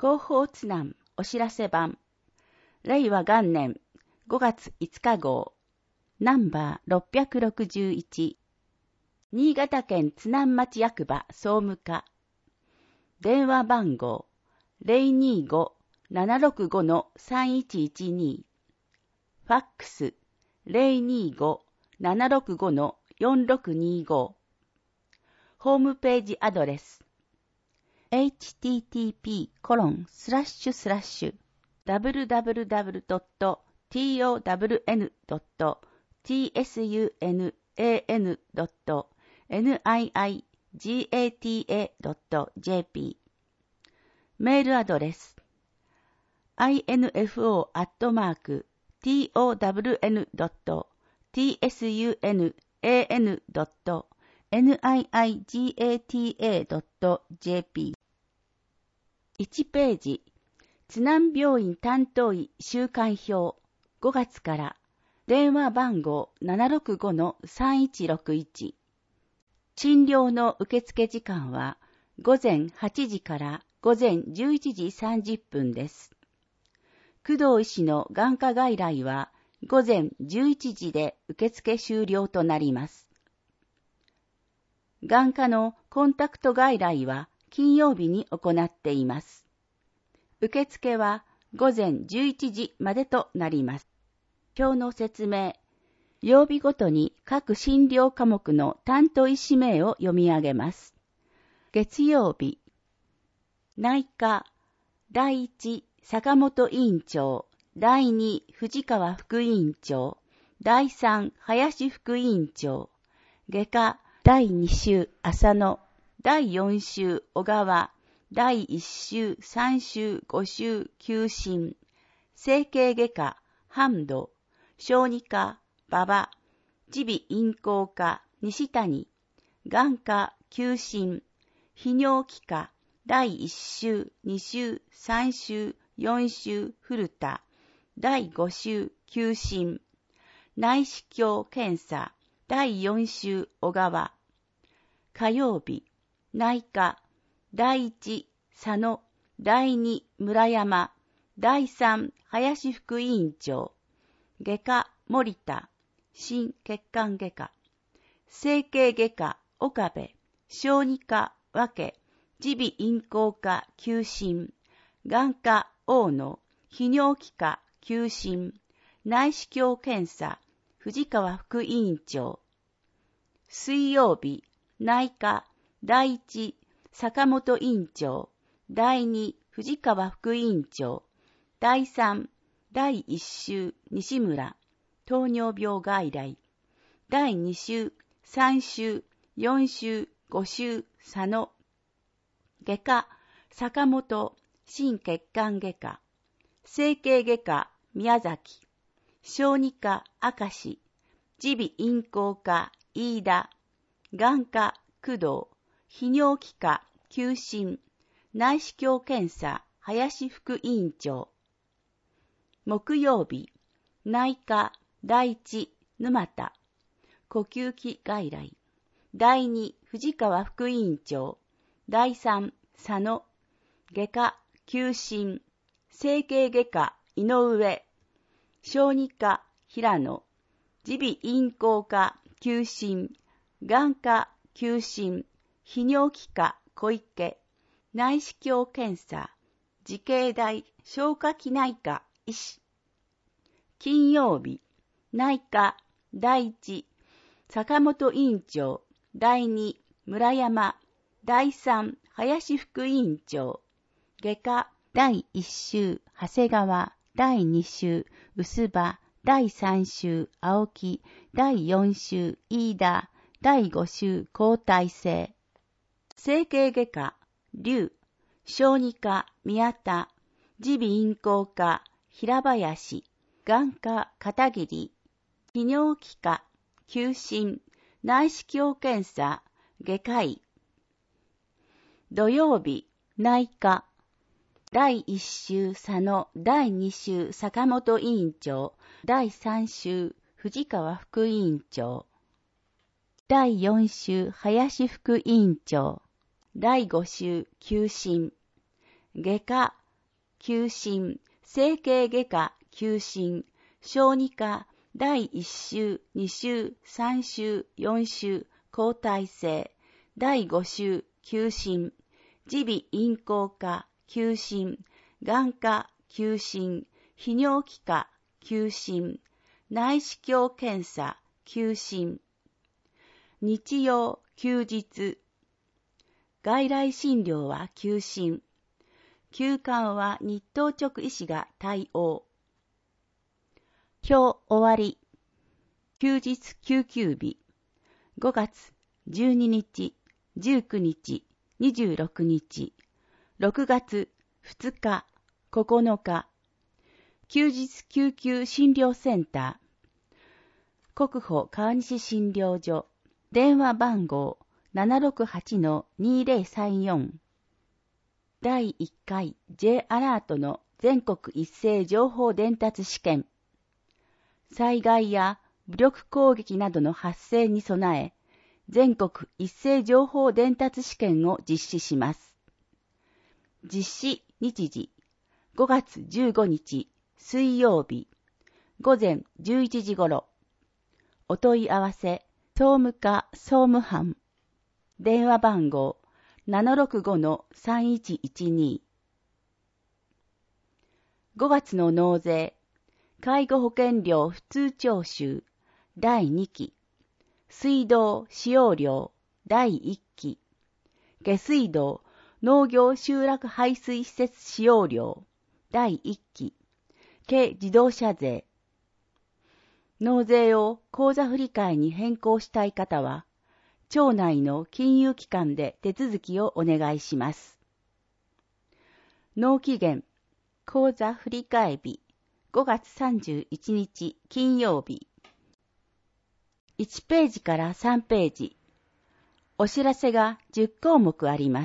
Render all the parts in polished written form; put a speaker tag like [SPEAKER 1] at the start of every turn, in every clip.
[SPEAKER 1] 広報津南お知らせ版、令和元年5月5日号、ナンバー661、新潟県津南町役場総務課、電話番号 025-765-3112、ファックス 025-765-4625、ホームページアドレスhttp://www.town.niigata.jp メールアドレス info@town.niigata.jp 1ページ、津南病院担当医週間表、5月から、電話番号 765-3161。診療の受付時間は、午前8時から午前11時30分です。工藤医師の眼科外来は、午前11時で受付終了となります。眼科のコンタクト外来は、金曜日に行っています。受付は午前11時までとなります。表の説明、曜日ごとに各診療科目の担当医師名を読み上げます。月曜日、内科、第1、坂本委員長、第2、藤川副委員長、第3、林副委員長、外科、第2週、浅野、第4週、小川、第1週、3週、5週、休診、整形外科、半藤、小児科、馬場、耳鼻咽喉科、西谷、眼科、休診、泌尿器科、第1週、2週、3週、4週、古田、第5週、休診、内視鏡検査、第4週、小川、火曜日、内科、第1、佐野、第2、村山、第3、林副委員長、外科、森田、心血管外科、整形外科、岡部、小児科、分、耳鼻咽喉科、休診、眼科、大野、泌尿器科、休診、内視鏡検査、藤川副委員長。水曜日、内科、第1、坂本委員長、第2、藤川副委員長、第3、第1週、西村、糖尿病外来、第2週、3週、4週、5週、佐野、外科、坂本、心血管外科、整形外科、宮崎、小児科、明石、耳鼻咽喉科、飯田、眼科、工藤、泌尿器科、休診、内視鏡検査、林副委員長。木曜日、内科、第1、沼田、呼吸器外来、第2、藤川副委員長、第3、佐野、外科、休診、整形外科、井上、小児科、平野、耳鼻咽喉科、休診、眼科、休診、泌尿器科、小池、内視鏡検査、慈恵大消化器内科医師。金曜日、内科、第1、坂本委員長、第2、村山、第3、林副委員長、外科、第1週、長谷川、第2週、薄葉、第3週、青木、第4週、飯田、第5週、交代制。整形外科、龍、小児科、宮田、耳鼻咽喉科、平林、眼科、片桐、泌尿器科、休診、内視鏡検査、外科医。土曜日、内科、第1週佐野、第2週坂本委員長、第3週藤川副委員長、第4週林副委員長、第5週休診、外科、 休診、整形外科、休診、小児科、第1週、2週、3週、4週、交代制、第5週、休診、耳鼻咽喉科、休診、眼科、休診、泌尿器科、休診、内視鏡検査、休診、日曜、休日、外来診療は休診、休館は日当直医師が対応。表終わり。休日救急日。5月12日、19日、26日。6月2日、9日。休日救急診療センター。国保川西診療所。電話番号 768-2034。第1回 J アラートの全国一斉情報伝達試験。災害や武力攻撃などの発生に備え、全国一斉情報伝達試験を実施します。実施日時、5月15日水曜日、午前11時頃。お問い合わせ、総務課総務班。電話番号 765-3112。5月の納税、介護保険料普通徴収第2期、水道使用料第1期、下水道農業集落排水施設使用料第1期、軽自動車税。納税を口座振替に変更したい方は、町内の金融機関で手続きをお願いします。納期限、口座振替日、5月31日金曜日。1ページから3ページ。お知らせが10項目あります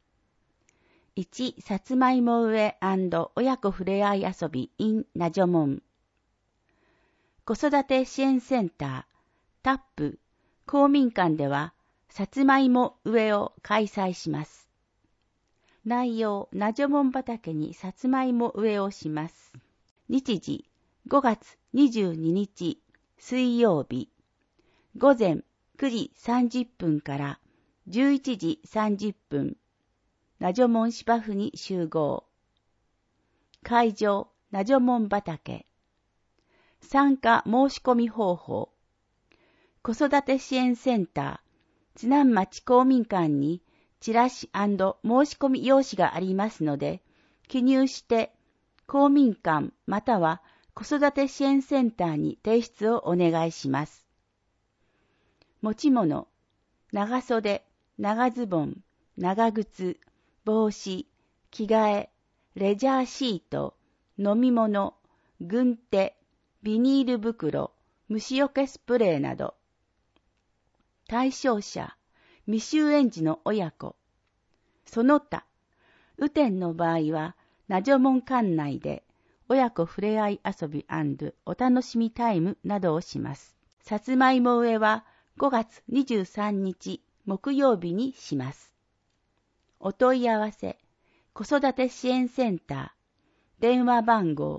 [SPEAKER 1] 。1、さつまいも植え&親子ふれあい遊び in なじょもん。子育て支援センター、タップ、公民館では、さつまいも植えを開催します。内容、なじょもん畑にさつまいも植えをします。日時、5月22日、水曜日、午前9時30分から11時30分、なじょもん芝生に集合。会場、なじょもん畑。参加申し込み方法。子育て支援センター、津南町公民館にチラシ&申し込み用紙がありますので、記入して公民館または子育て支援センターに提出をお願いします。持ち物、長袖、長ズボン、長靴、帽子、着替え、レジャーシート、飲み物、軍手、ビニール袋、虫除けスプレーなど。対象者、未就園児の親子。その他、雨天の場合は、なじょもん館内で親子ふれあい遊び&お楽しみタイムなどをします。さつまいも植えは5月23日木曜日にします。お問い合わせ、子育て支援センター、電話番号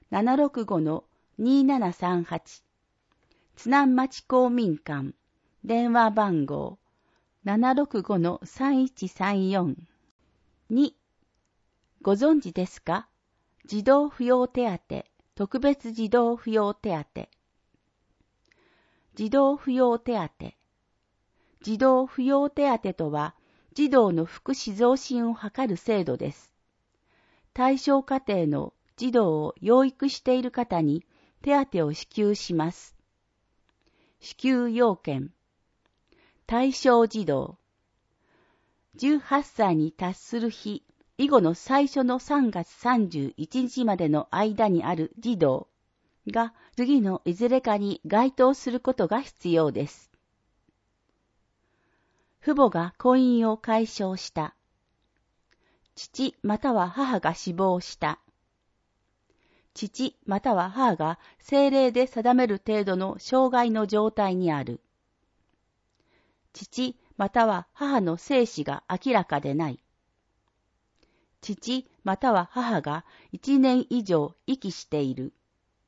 [SPEAKER 1] 765-2738、津南町公民館、電話番号 765-3134。2、ご存知ですか？児童扶養手当、特別児童扶養手当。児童扶養手当。児童扶養手当とは、児童の福祉増進を図る制度です。対象家庭の児童を養育している方に手当を支給します。支給要件。対象児童。18歳に達する日以後の最初の3月31日までの間にある児童が次のいずれかに該当することが必要です。父母が婚姻を解消した。父または母が死亡した。父または母が政令で定める程度の障害の状態にある。父または母の生死が明らかでない。 父または母が1年以上遺棄している。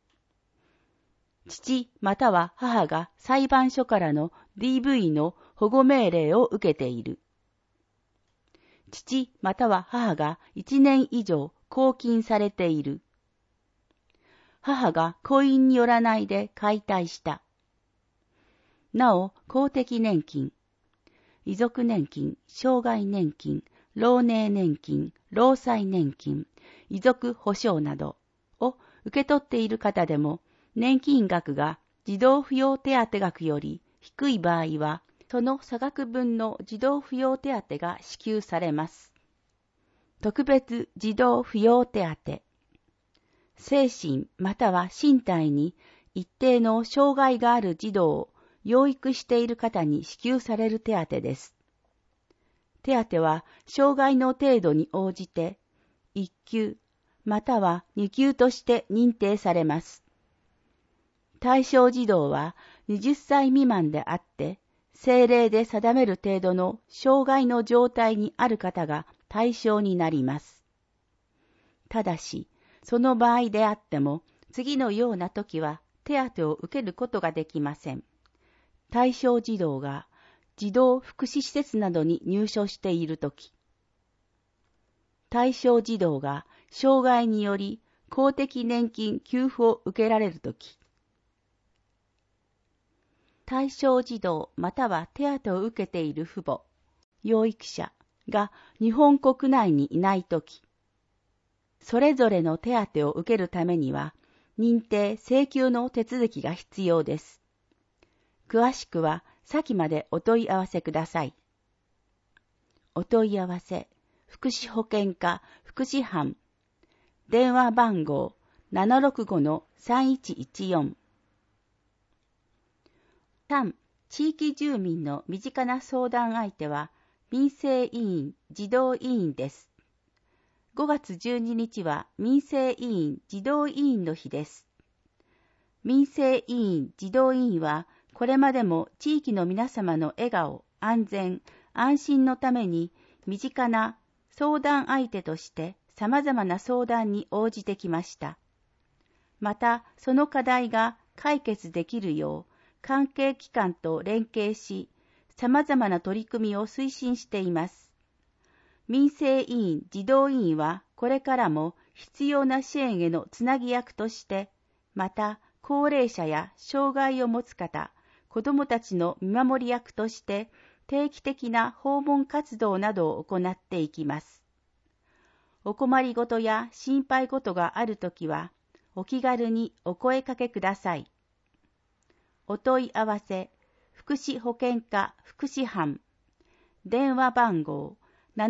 [SPEAKER 1] 父または母が裁判所からの DV の保護命令を受けている。父または母が1年以上拘禁されている。母が婚姻によらないで解体した。なお、公的年金、遺族年金、障害年金、老年年金、労災年金、遺族保障などを受け取っている方でも、年金額が児童扶養手当額より低い場合は、その差額分の児童扶養手当が支給されます。特別児童扶養手当。精神または身体に一定の障害がある児童を養育している方に支給される手当です。手当は障害の程度に応じて1級または2級として認定されます。対象児童は20歳未満であって、政令で定める程度の障害の状態にある方が対象になります。ただし、その場合であっても、次のような時は手当を受けることができません。対象児童が児童福祉施設などに入所しているとき、対象児童が障害により公的年金給付を受けられるとき、対象児童または手当を受けている父母、養育者が日本国内にいないとき、それぞれの手当を受けるためには、認定請求の手続きが必要です。詳しくは先までお問い合わせください。お問い合わせ、福祉保健課福祉班、電話番号 765-3114。3. 地域住民の身近な相談相手は、民生委員・児童委員です。5月12日は民生委員・児童委員の日です。民生委員・児童委員は、これまでも地域の皆様の笑顔、安全、安心のために、身近な相談相手として様々な相談に応じてきました。また、その課題が解決できるよう、関係機関と連携し、様々な取り組みを推進しています。民生委員・児童委員はこれからも必要な支援へのつなぎ役として、また高齢者や障害を持つ方、子どもたちの見守り役として定期的な訪問活動などを行っていきます。お困りごとや心配ごとがあるときは、お気軽にお声かけください。お問い合わせ、福祉保健課福祉班、電話番号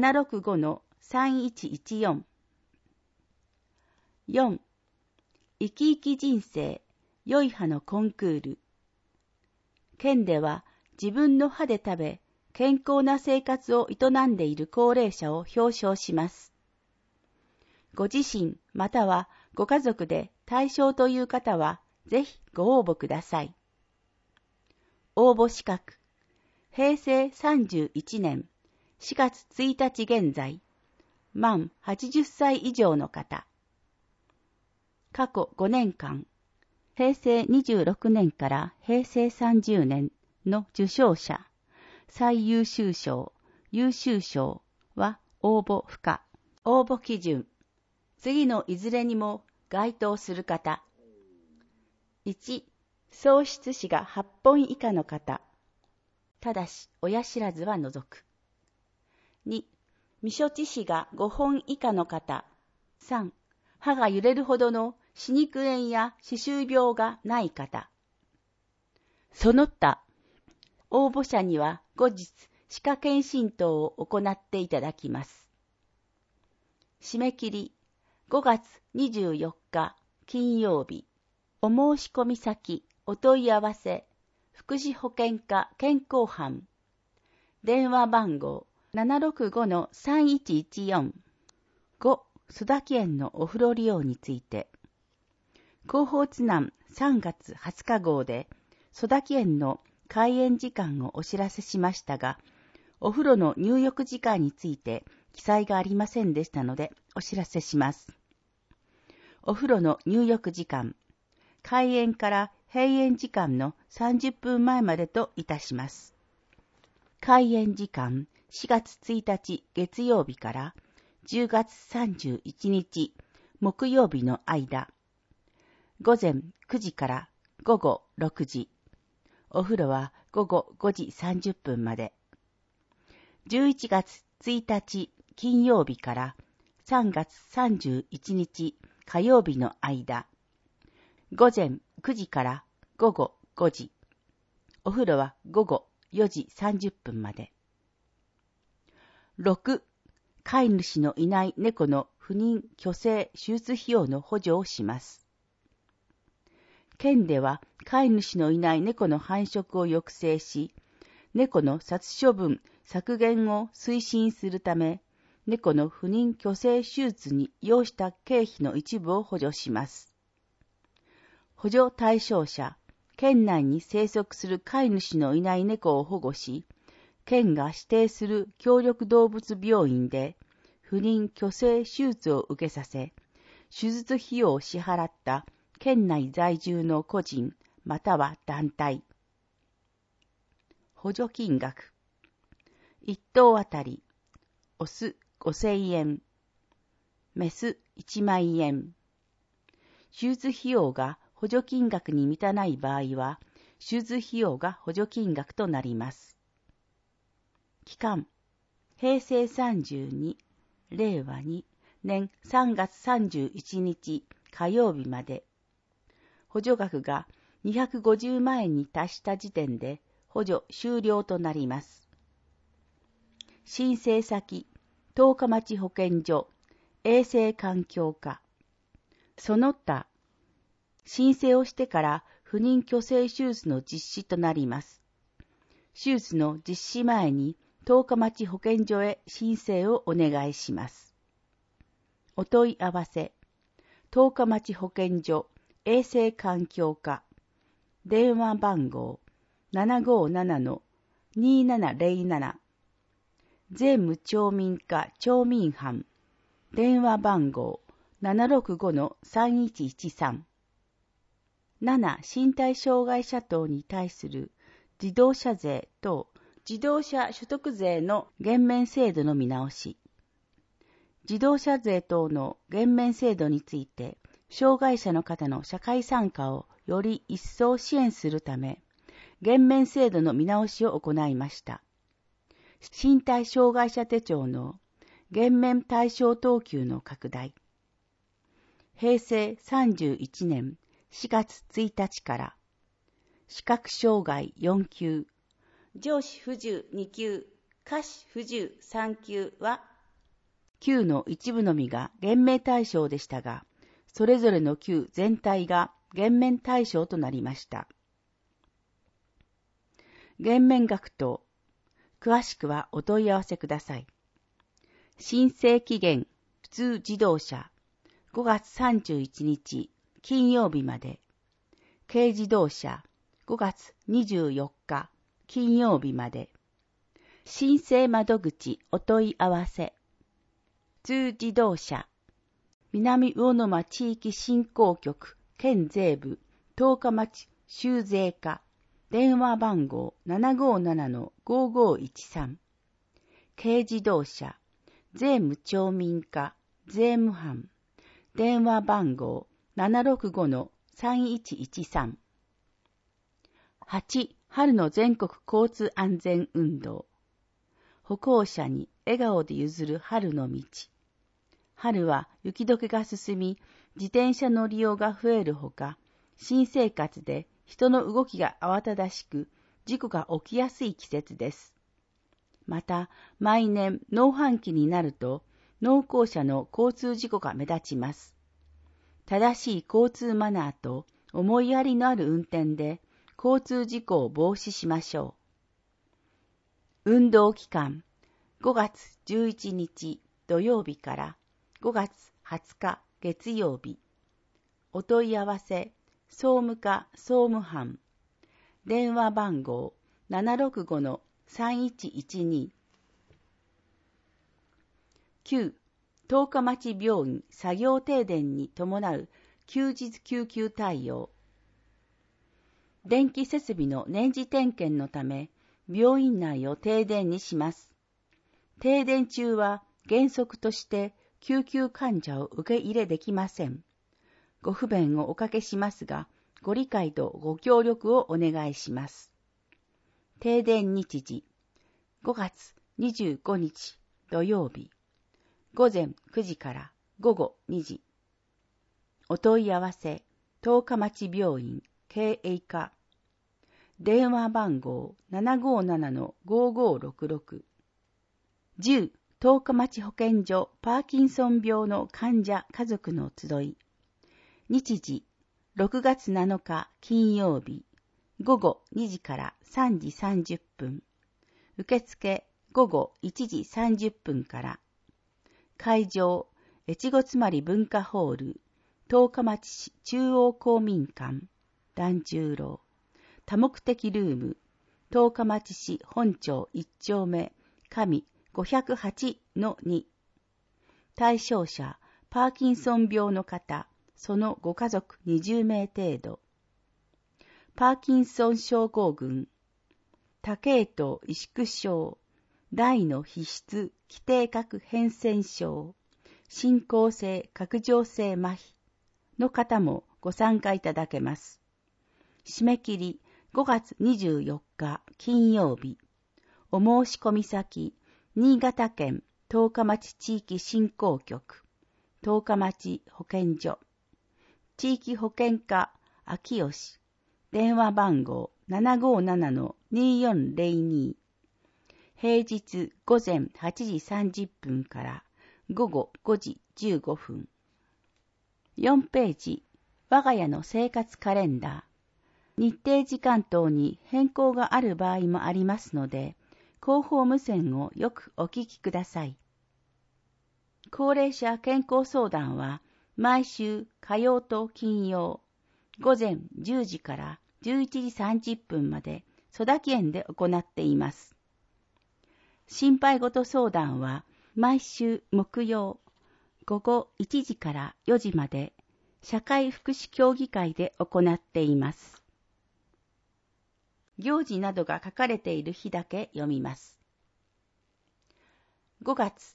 [SPEAKER 1] 765-3114。4. 生き生き人生、良い歯のコンクール。県では自分の歯で食べ、健康な生活を営んでいる高齢者を表彰します。ご自身またはご家族で対象という方は、ぜひご応募ください。応募資格、平成31年4月1日現在、満80歳以上の方。過去5年間、平成26年から平成30年の受賞者、最優秀賞、優秀賞は応募不可。応募基準、次のいずれにも該当する方。1、創出子が8本以下の方。ただし、親知らずは除く。2、未処置子が5本以下の方。3、歯が揺れるほどの歯肉炎や歯周病がない方。その他、応募者には後日、歯科検診等を行っていただきます。締め切り、5月24日金曜日。お申し込み先、お問い合わせ、福祉保健課健康班。電話番号 765-3114。5、須崎園のお風呂利用について。広報津南3月20日号で、須崎園の開園時間をお知らせしましたが、お風呂の入浴時間について記載がありませんでしたのでお知らせします。お風呂の入浴時間、開園から閉園時間の30分前までといたします。開園時間4月1日月曜日から10月31日木曜日の間、午前9時から午後6時、お風呂は午後5時30分まで。11月1日金曜日から3月31日火曜日の間、午前9時から午後5時、お風呂は午後4時30分まで。6、飼い主のいない猫の不妊・去勢・手術費用の補助をします。県では飼い主のいない猫の繁殖を抑制し、猫の殺処分削減を推進するため、猫の不妊・去勢手術に要した経費の一部を補助します。補助対象者、県内に生息する飼い主のいない猫を保護し、県が指定する協力動物病院で不妊・去勢手術を受けさせ、手術費用を支払った県内在住の個人または団体。補助金額。1頭あたり、オス5000円、メス1万円。手術費用が補助金額に満たない場合は、手術費用が補助金額となります。期間、平成32、令和2年3月31日火曜日まで。補助額が250万円に達した時点で補助終了となります。申請先、十日町保健所、衛生環境課。その他、申請をしてから不妊・去勢手術の実施となります。手術の実施前に十日町保健所へ申請をお願いします。お問い合わせ、十日町保健所衛生環境課、電話番号 757-2707、税務町民課町民班、電話番号 765-3113。7、身体障害者等に対する自動車税等自動車所得税の減免制度の見直し。自動車税等の減免制度について、障害者の方の社会参加をより一層支援するため、減免制度の見直しを行いました。身体障害者手帳の減免対象等級の拡大。平成31年4月1日から、視覚障害4級、上肢不自由2級、下肢不自由3級は、級の一部のみが減免対象でしたが、それぞれの級全体が減免対象となりました。減免額等、詳しくはお問い合わせください。申請期限、普通自動車、5月31日、金曜日まで。軽自動車、5月24日、金曜日まで。申請窓口お問い合わせ。普通自動車、南魚沼地域振興局県税部十日町州税課電話番号 757-5513 軽自動車税務町民課税務班電話番号 765-3113 8. 春の全国交通安全運動歩行者に笑顔で譲る春の道春は雪解けが進み、自転車の利用が増えるほか、新生活で人の動きが慌ただしく、事故が起きやすい季節です。また、毎年農繁期になると、農耕者の交通事故が目立ちます。正しい交通マナーと思いやりのある運転で、交通事故を防止しましょう。運動期間、5月11日土曜日から、5月20日月曜日。お問い合わせ、総務課総務班。電話番号 765-3112。 9、十日町病院作業停電に伴う休日救急対応。電気設備の年次点検のため、病院内を停電にします。停電中は原則として救急患者を受け入れできません。ご不便をおかけしますが、ご理解とご協力をお願いします。停電日時、5月25日土曜日、午前9時から午後2時。お問い合わせ、十日町病院経営課。電話番号 757-5566。10、十日町保健所パーキンソン病の患者家族の集い。日時、6月7日金曜日、午後2時から3時30分。受付午後1時30分から。会場、越後妻有文化ホール、十日町市中央公民館、團十郎。多目的ルーム、十日町市本町1丁目、上508-2。対象者、パーキンソン病の方、そのご家族20名程度。パーキンソン症候群、多系統萎縮症、大の皮質基底核変遷症、進行性拡張性麻痺の方もご参加いただけます。締め切り5月24日金曜日。お申し込み先、新潟県十日町地域振興局、十日町保健所、地域保健課秋吉、電話番号 757-2402。平日午前8時30分から午後5時15分。4ページ、我が家の生活カレンダー。日程時間等に変更がある場合もありますので、広報無線をよくお聞きください。高齢者健康相談は毎週火曜と金曜、午前10時から11時30分まで曽田園で行っています。心配事相談は毎週木曜、午後1時から4時まで社会福祉協議会で行っています。行事などが書かれている日だけ読みます。5月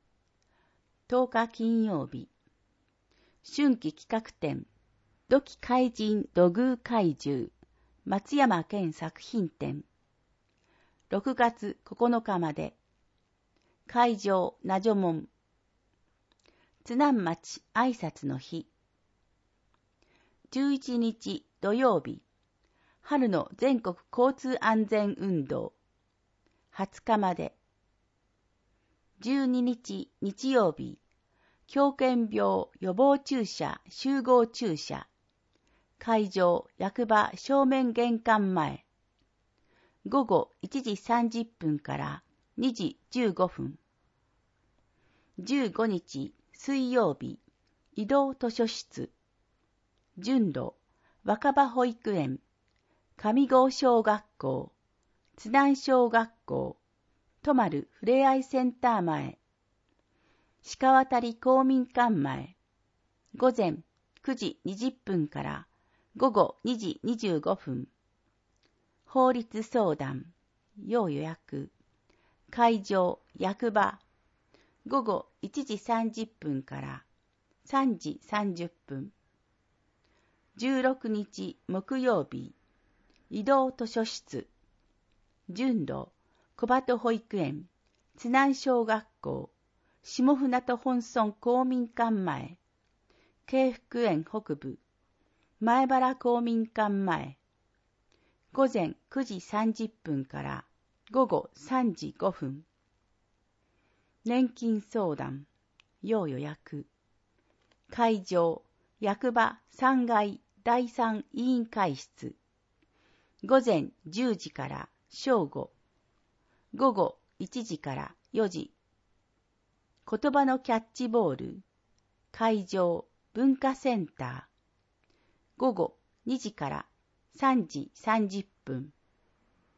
[SPEAKER 1] 10日金曜日、春季企画展、土器怪人土偶怪獣、松山県作品展。6月9日まで、会場なじょもん。津南町挨拶の日。11日土曜日、春の全国交通安全運動。20日まで。12日日曜日、狂犬病予防注射集合注射。会場役場正面玄関前。午後1時30分から2時15分。15日水曜日、移動図書室。順路、若葉保育園、上郷小学校、津南小学校、とまるふれあいセンター前、鹿渡公民館前、午前9時20分から午後2時25分。法律相談、要予約。会場、役場。午後1時30分から3時30分。16日木曜日、移動図書室。順路、小鳩保育園、津南小学校、下船渡本村公民館前、京福園北部、前原公民館前。午前9時30分から午後3時5分。年金相談、要予約。会場、役場3階第3委員会室。午前10時から正午。午後1時から4時。言葉のキャッチボール。会場、文化センター。午後2時から3時30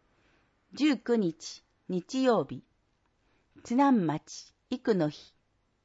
[SPEAKER 1] 分。19日日曜日、津南町育の日。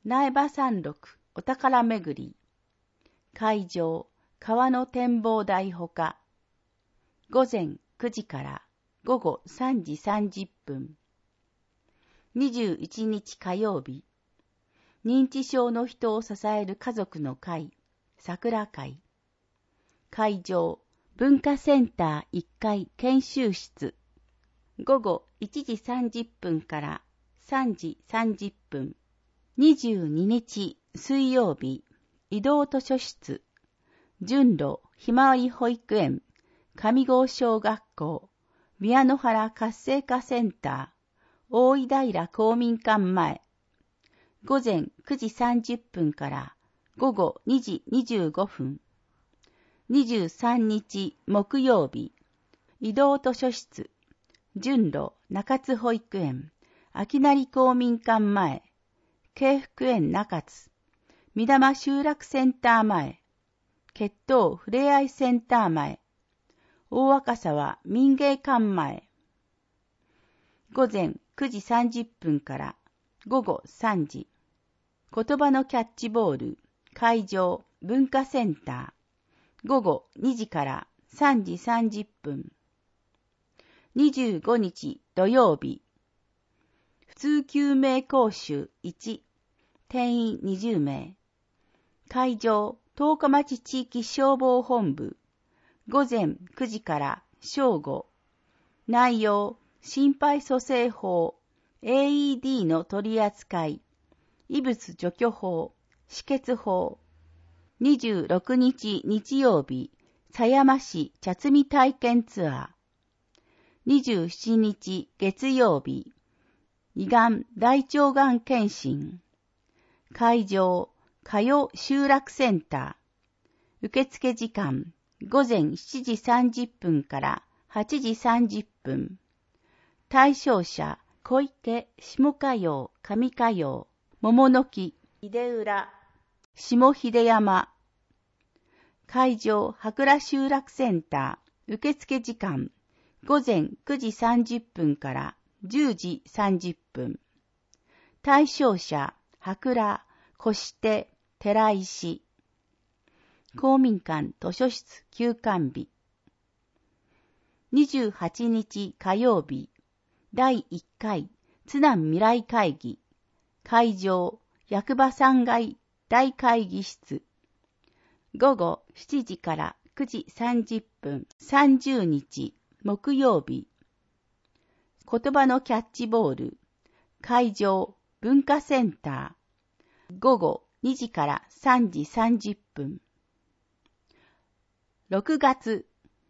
[SPEAKER 1] 苗場山麓お宝めぐり。会場、川の展望台ほか。午前9時から午後3時30分。21日火曜日。認知症の人を支える家族の会、桜会。会場、文化センター1階研修室。午後1時30分から3時30分。22日水曜日、移動図書室。順路ひまわり保育園、上郷小学校、宮野原活性化センター、大井平公民館前。午前9時30分から午後2時25分。23日木曜日、移動図書室、順路中津保育園、秋成公民館前、慶福園中津、三玉集落センター前、血統ふれあいセンター前、大若沢民芸館前。午前9時30分から午後3時。言葉のキャッチボール、会場、文化センター。午後2時から3時30分。25日土曜日。普通救命講習1。定員20名。会場、十日町地域消防本部。午前9時から正午。内容、心肺蘇生法、AED の取り扱い。異物除去法、止血法。26日日曜日、狭山市茶摘み体験ツアー。27日月曜日、胃がん大腸がん検診。会場、加代集落センター。受付時間、午前7時30分から8時30分。対象者、小池、下加陽、上加陽、桃の木、秀浦、下秀山。会場、羽倉集落センター。受付時間、午前9時30分から10時30分。対象者、羽倉、越手、寺石。公民館図書室休館日。28日火曜日、第1回津南未来会議。会場、役場3階大会議室。午後7時から9時30分。30日木曜日。言葉のキャッチボール。会場、文化センター。午後2時から3時30分。6月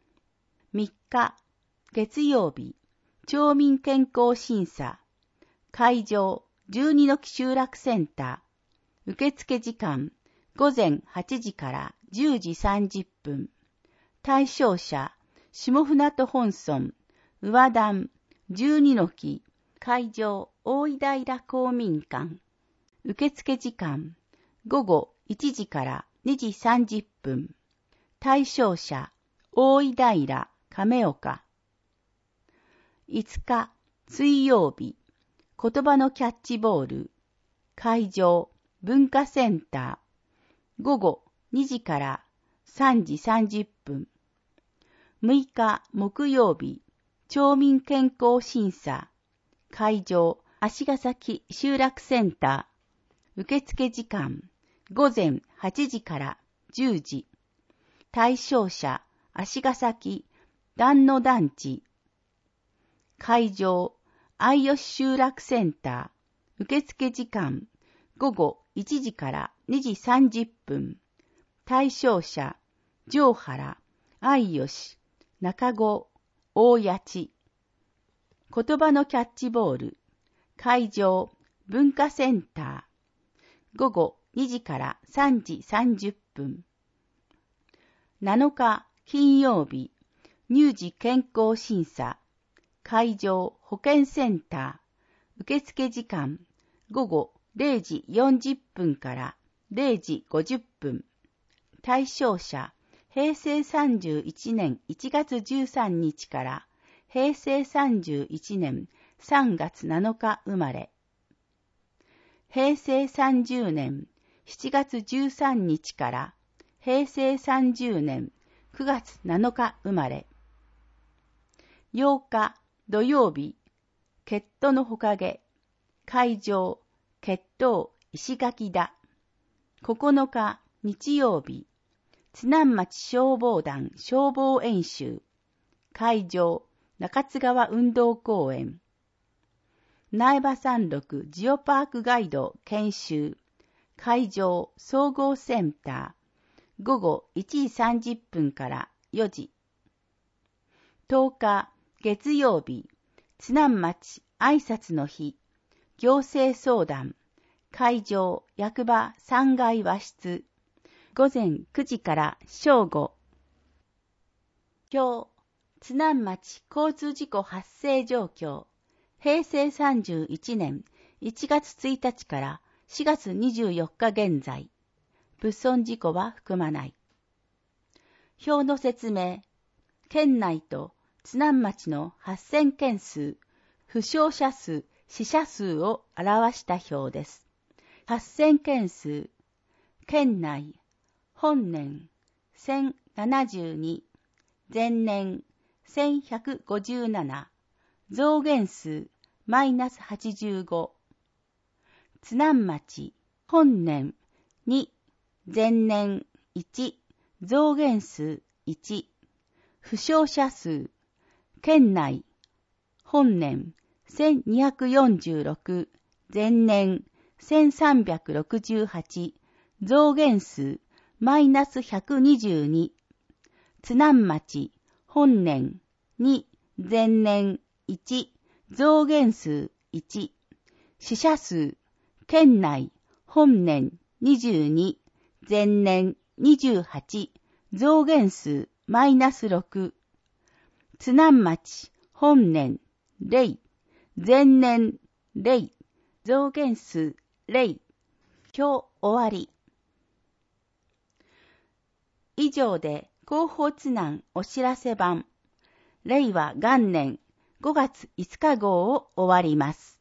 [SPEAKER 1] 3日月曜日、町民健康審査。会場、12の木集落センター。受付時間、午前8時から10時30分。対象者、下船渡本村、宇和団、12の木。会場、大井平公民館。受付時間、午後1時から2時30分。対象者、大井平、亀岡。5日、水曜日、言葉のキャッチボール。会場、文化センター。午後2時から3時30分。6日、木曜日、町民健康審査。会場、足ヶ崎集落センター。受付時間、午前8時から10時。対象者、足ヶ崎団野団地。会場、相吉集落センター。受付時間、午後1時から2時30分。対象者、上原、相吉、中子、大谷地。言葉のキャッチボール。会場、文化センター。午後2時から3時30分。7日金曜日、乳児健康審査。会場、保健センター。受付時間、午後0時40分から0時50分。対象者、平成31年1月13日から平成31年3月7日生まれ。 平成30年7月13日から平成30年9月7日生まれ。8日土曜日、決闘のほかげ、会場、決闘石垣田。9日日曜日、津南町消防団消防演習。会場、中津川運動公園。苗場山麓ジオパークガイド研修。会場、総合センター。午後1時30分から4時。10日、月曜日、津南町挨拶の日。行政相談。会場、役場3階和室。午前9時から正午。今日、津南町交通事故発生状況。平成31年1月1日から4月24日現在。物損事故は含まない。表の説明。県内と津南町の発生件数、負傷者数、死者数を表した表です。発生件数。県内、本年1072、前年1157、増減数マイナス85。津南町、本年2、前年1、増減数1。負傷者数、県内、本年1246、前年1368、増減数マイナス122。津南町、本年2、前年1、増減数1。死者数、県内、本年22、前年28、増減数マイナス6。津南町、本年0、前年0、増減数0。表終わり。以上で広報津南お知らせ版、令和元年5月5日号を終わります。